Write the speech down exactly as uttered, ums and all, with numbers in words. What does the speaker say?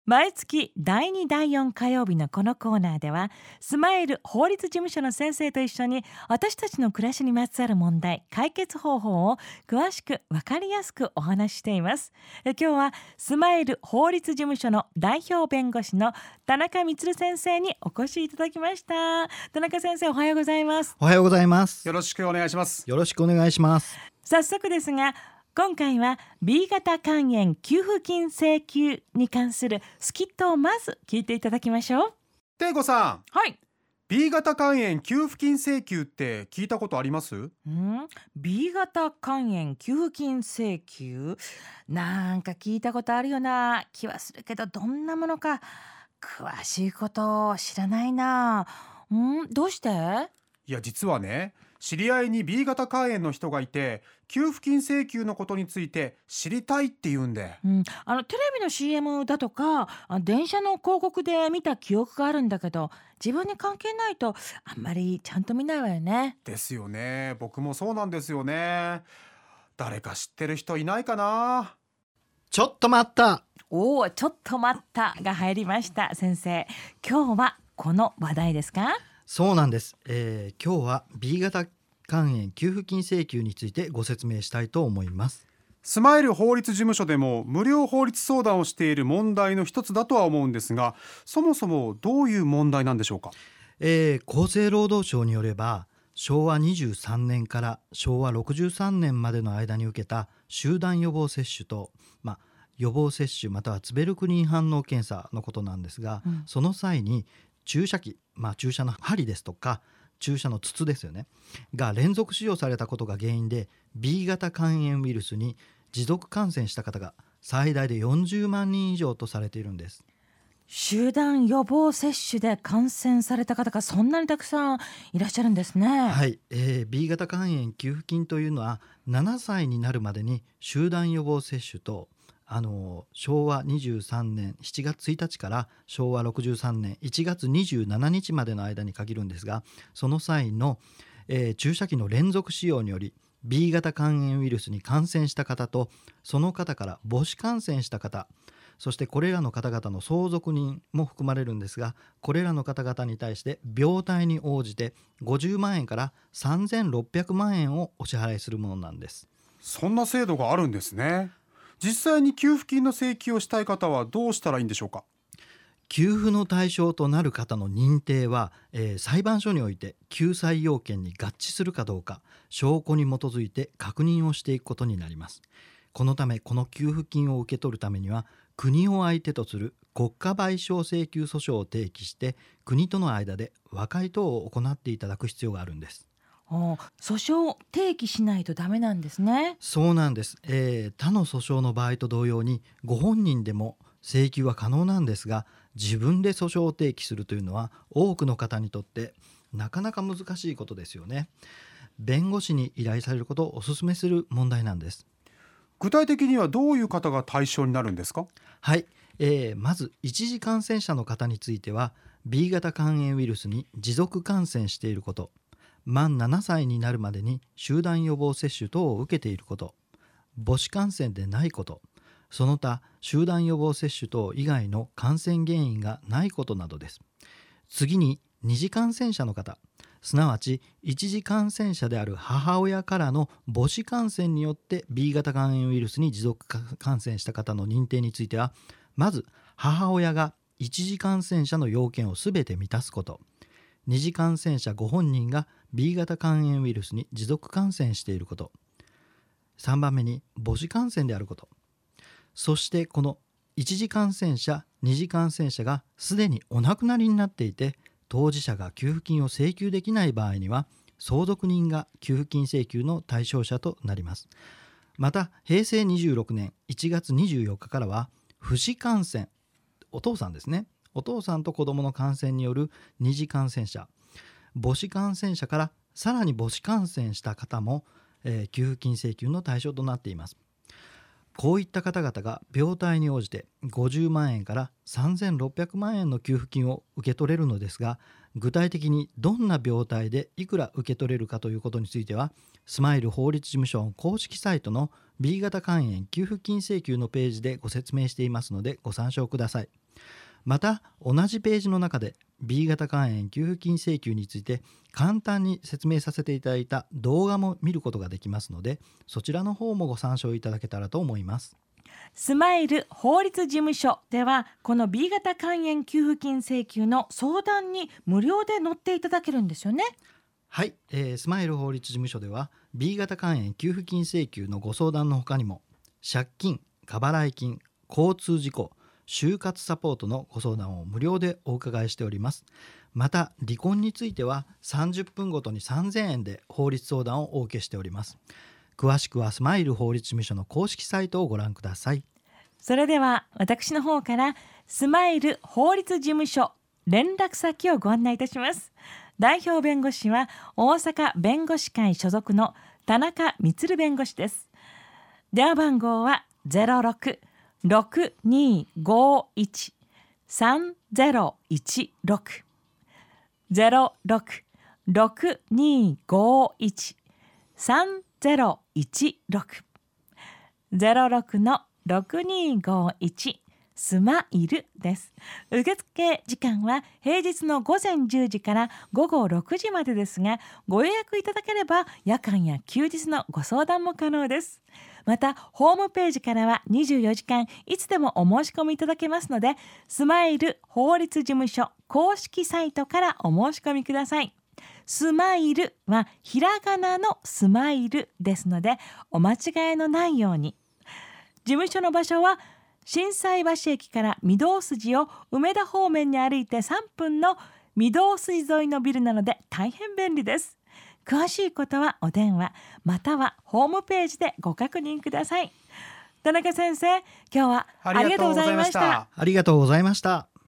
毎月だいにだいよん火曜日のこのコーナーでは、スマイル法律事務所の先生と一緒に私たちの暮らしにまつわる問題、解決方法を詳しく分かりやすくお話ししています。え今日はスマイル法律事務所の代表弁護士の田中充先生にお越しいただきました。田中先生、おはようございます。 おはようございます。 よろしくお願いします。 よろしくお願いします。 早速ですが、今回は B 型肝炎給付金請求に関するスキットをまず聞いていただきましょう。 テイゴさん、 はい。 B 型肝炎給付金請求って聞いたことあります？ ん B 型肝炎給付金請求、なんか聞いたことあるような気はするけど、どんなものか詳しいことを知らないな。んどうして？ いや、実はね、知り合いに B 型肝炎の人がいて、給付金請求のことについて知りたいって言うんで。 うん、あのテレビの シーエム だとかあ電車の広告で見た記憶があるんだけど、自分に関係ないとあんまりちゃんと見ないわよね。 ですよね。僕もそうなんですよね。誰か知ってる人いないかな？ ちょっと待った。 おお、ちょっと待ったが入りました。先生、今日はこの話題ですか？ そうなんです、えー、今日は B 型肝炎給付金請求についてご説明したいと思います。 スマイル法律事務所でも無料法律相談をしている問題の一つだとは思うんですが、そもそもどういう問題なんでしょうか？ えー、厚生労働省によれば、しょうわにじゅうさんねんからしょうわろくじゅうさんねんまでの間に受けた集団予防接種と、まあ、予防接種またはツベルクリン反応検査のことなんですが、うん、その際に注射器、まあ、注射の針ですとか注射の筒ですよねが連続使用されたことが原因で B 型肝炎ウイルスに持続感染した方が最大でよんじゅうまんにん以上とされているんです。 集団予防接種で感染された方がそんなにたくさんいらっしゃるんですね。 はい、えー、B 型肝炎給付金というのはななさいになるまでに集団予防接種とあのしょうわにじゅうさんねんしちがつついたちからしょうわろくじゅうさんねんいちがつにじゅうしちにちまでの間に限るんですが、その際の、えー、注射器の連続使用により B 型肝炎ウイルスに感染した方とその方から母子感染した方、そしてこれらの方々の相続人も含まれるんですが、これらの方々に対して病態に応じてごじゅうまんえんからさんぜんろっぴゃくまんえんをお支払いするものなんです。 そんな制度があるんですね。実際に給付金の請求をしたい方はどうしたらいいんでしょうか？ 給付の対象となる方の認定は、えー、裁判所において救済要件に合致するかどうか証拠に基づいて確認をしていくことになります。このためこの給付金を受け取るためには国を相手とする国家賠償請求訴訟を提起して国との間で和解等を行っていただく必要があるんです。 訴訟を提起しないとダメなんですね。 そうなんです、えー、他の訴訟の場合と同様にご本人でも請求は可能なんですが、自分で訴訟を提起するというのは多くの方にとってなかなか難しいことですよね。弁護士に依頼されることをお勧めする問題なんです。 具体的にはどういう方が対象になるんですか？ はい、えー、まず一次感染者の方については B 型肝炎ウイルスに持続感染していること、満ななさいになるまでに集団予防接種等を受けていること、母子感染でないこと、その他集団予防接種等以外の感染原因がないことなどです。次に二次感染者の方、すなわち一次感染者である母親からの母子感染によって B 型肝炎ウイルスに持続感染した方の認定については、まず母親が一次感染者の要件をすべて満たすこと、二次感染者ご本人が B 型肝炎ウイルスに持続感染していること、さんばんめに母子感染であること、そしてこの一次感染者二次感染者がすでにお亡くなりになっていて当事者が給付金を請求できない場合には相続人が給付金請求の対象者となります。またへいせいにじゅうろくねんいちがつにじゅうよっかからは父子感染、お父さんですね、お父さんと子どもの感染による二次感染者、母子感染者からさらに母子感染した方も、えー、給付金請求の対象となっています。こういった方々が病態に応じてごじゅうまんえんからさんぜんろっぴゃくまんえんの給付金を受け取れるのですが、具体的にどんな病態でいくら受け取れるかということについては、スマイル法律事務所公式サイトの B 型肝炎給付金請求のページでご説明していますのでご参照ください。 また同じページの中で B 型肝炎給付金請求について簡単に説明させていただいた動画も見ることができますので、そちらの方もご参照いただけたらと思います。 スマイル法律事務所ではこの B 型肝炎給付金請求の相談に無料で乗っていただけるんですよね。 はい、えー、スマイル法律事務所では B 型肝炎給付金請求のご相談の他にも借金、過払い金、交通事故、就活サポートのご相談を無料でお伺いしております。また離婚についてはさんじゅっぷんごとにさんぜんえんで法律相談をお受けしております。詳しくはスマイル法律事務所の公式サイトをご覧ください。 それでは私の方からスマイル法律事務所連絡先をご案内いたします。代表弁護士は大阪弁護士会所属の田中充弁護士です。電話番号は ゼロろく ろくにーごいち さんゼロいちろく ゼロろく ろくにーごいち さんゼロいちろく ゼロろくのろくにーごいちスマイルです。受付時間は平日のごぜんじゅうじからごごろくじまでですが、ご予約いただければ夜間や休日のご相談も可能です。またホームページからはにじゅうよじかんいつでもお申し込みいただけますので、スマイル法律事務所公式サイトからお申し込みください。スマイルはひらがなのスマイルですのでお間違いのないように。事務所の場所は心斎橋駅から御堂筋を梅田方面に歩いてさんぷんの御堂筋沿いのビルなので大変便利です。詳しいことはお電話またはホームページでご確認ください。田中先生、今日はありがとうございました。 ありがとうございました。